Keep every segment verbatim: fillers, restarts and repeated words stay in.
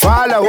Follow.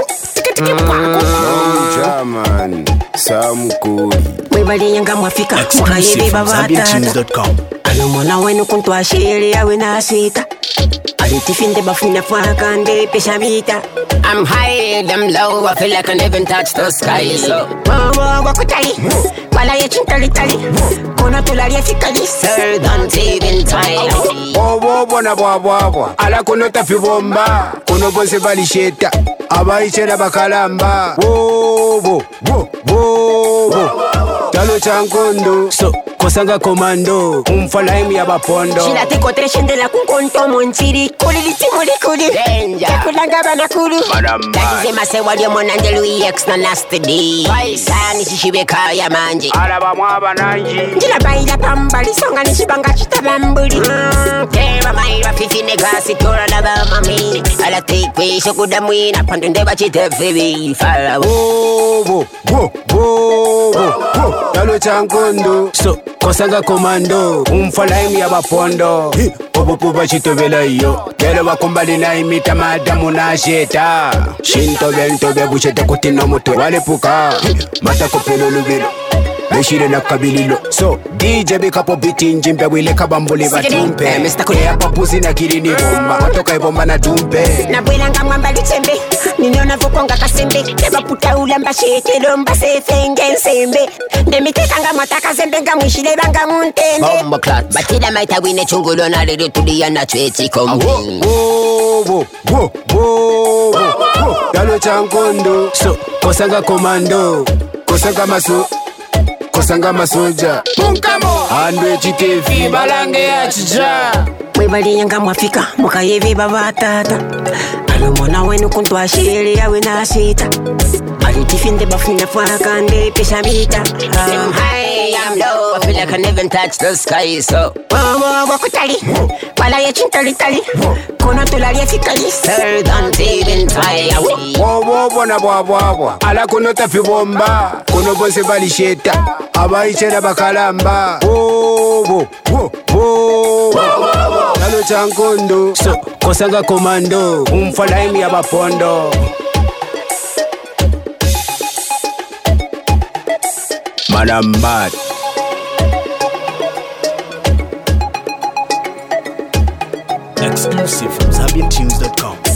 German. Some cool. We bali yanga mwafika. Exclusive from Zambian Tunes dot com. Alumona wenu kuntwa shiri ya wena sita. Alitifinde bafuna fuakande peshamita. I'm high, them low, I feel like I never touch the sky. So, Wawa wakutali, wala ye chintali tali. Kona tulali ya fikali, sir, don't even try. Bobo bona bwabwabwa. Ala kuno tafi bomba. Kuno bose bali sheta. Abaichera bakalamba. Bobo, bo, bobo. Talo chankondo. So, kosanga komando. Umfalaimi ya bapondo. Shila tiko treshende la kukonto mwensiri. Kuli liti muli kuli. Danger. Kulanga bana kulu. Lazima se wali monande Louis X na nasty D. Sani shishibe kaya manji. Alaba mwaba nanji. Jila baila pambali songa nishibanga chitabambuli. Kema maira fifi negasi tora na ba mami. Ala take way so kuda mwina pandunde bachite fibi. Fala Bobo, bo, bobo, bo. Talo chankondo. So, kosanga komando. Umfalaimi ya bapondo. Bobo puba chitobela iyo. Kero bakumbali na imita madamu na sheta. Shinto bento bebuchete kutino mutu. Wale puka. Mata kopelo lubilo. Meshire na kabililo. So, D J bikapo biti njimbe wile kabambuli batumpe. Mister Kule hapa puzi na kiri ni bomba. Watoka ibomba na dumpe. Na bwelanga mwamba litembe. Ninyona vukonga kasembe. Neba puta ulamba shete lomba sefenge nsembe. Ndemitekanga mwataka zembe nga mwishile banga muntende. bomba clat. Batida maita wine chungulo na lero tulia na chweti kombi. Bobo, bo, bobo, bo. Talo chankondo. So, kosanga komando. Kosanga maso. Kosanga masoja. Punkamo. Andwe chikefi balange ya chija. We bali yanga mwafika. Mwaka yevi baba tata. Alumona wenu kuntwa shiri ya wena sita. Alitifinde bafuna fuakande peshamita. I'm high, I'm low, I feel like I never touch the sky. So, Wawa wakutali, wala ye chintali tali. Kona tulali ya fikali. sir, don't even try. Bobo bona bwabwabwa. Ala kuno tafi bomba. Kuno bose bali sheta. Abaichera bakalamba. Bobo, bo, bobo. Talo chankondo. So, kosanga komando. Umfalaimi ya bapondo. Madam Bad. Exclusive from Zambian Tunes dot com.